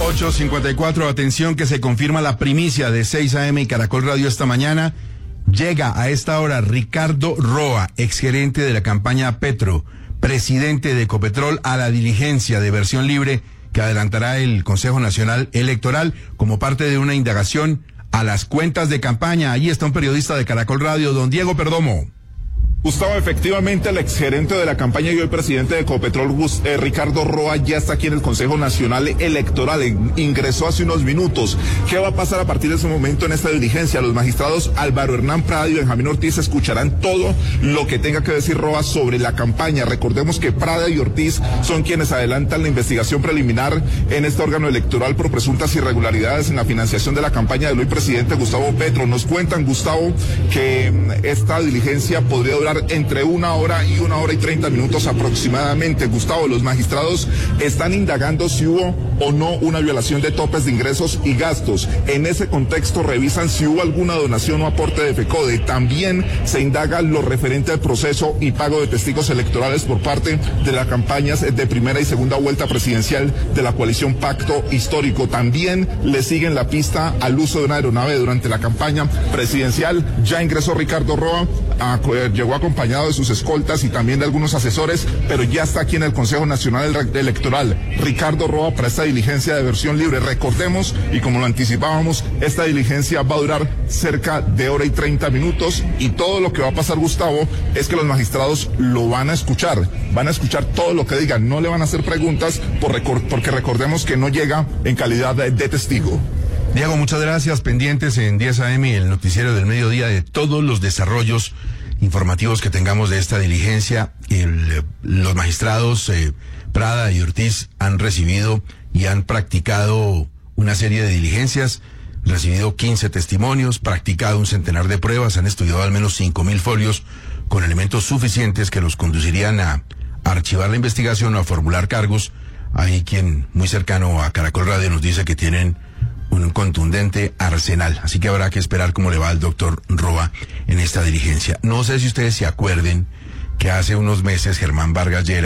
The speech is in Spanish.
8:54, atención que se confirma la primicia de 6 AM y Caracol Radio esta mañana. Llega a esta hora Ricardo Roa, exgerente de la campaña Petro, presidente de Ecopetrol, a la diligencia de versión libre que adelantará el Consejo Nacional Electoral como parte de una indagación a las cuentas de campaña. Ahí está un periodista de Caracol Radio, don Diego Perdomo. Gustavo, efectivamente, el exgerente de la campaña y hoy presidente de Ecopetrol, Ricardo Roa, ya está aquí en el Consejo Nacional Electoral. Ingresó hace unos minutos. ¿Qué va a pasar a partir de ese momento en esta diligencia? Los magistrados Álvaro Hernán Prada y Benjamín Ortiz escucharán todo lo que tenga que decir Roa sobre la campaña. Recordemos que Prada y Ortiz son quienes adelantan la investigación preliminar en este órgano electoral por presuntas irregularidades en la financiación de la campaña del hoy presidente Gustavo Petro. Nos cuentan, Gustavo, que esta diligencia podría durar entre 1 hora y 1 hora y 30 minutos aproximadamente. Gustavo, los magistrados están indagando si hubo o no una violación de topes de ingresos y gastos. En ese contexto revisan si hubo alguna donación o aporte de FECODE. También se indaga lo referente al proceso y pago de testigos electorales por parte de las campañas de primera y segunda vuelta presidencial de la coalición Pacto Histórico. También le siguen la pista al uso de una aeronave durante la campaña presidencial. Ya ingresó Ricardo Roa, llegó acompañado de sus escoltas y también de algunos asesores, pero ya está aquí en el Consejo Nacional Electoral Ricardo Roa para esta diligencia de versión libre. Recordemos, y como lo anticipábamos, esta diligencia va a durar cerca de 1 hora y 30 minutos y todo lo que va a pasar, Gustavo, es que los magistrados lo van a escuchar todo lo que digan, no le van a hacer preguntas porque recordemos que no llega en calidad de testigo. Diego, muchas gracias. Pendientes en 10 AM y el noticiero del mediodía de todos los desarrollos informativos que tengamos de esta diligencia. Los magistrados Prada y Ortiz han recibido y han practicado una serie de diligencias, recibido 15 testimonios, practicado un centenar de pruebas, han estudiado al menos 5.000 folios con elementos suficientes que los conducirían a archivar la investigación o a formular cargos. Hay quien muy cercano a Caracol Radio nos dice que tienen un contundente arsenal, así que habrá que esperar cómo le va al doctor Roa en esta diligencia. No sé si ustedes se acuerden que hace unos meses Germán Vargas Lleras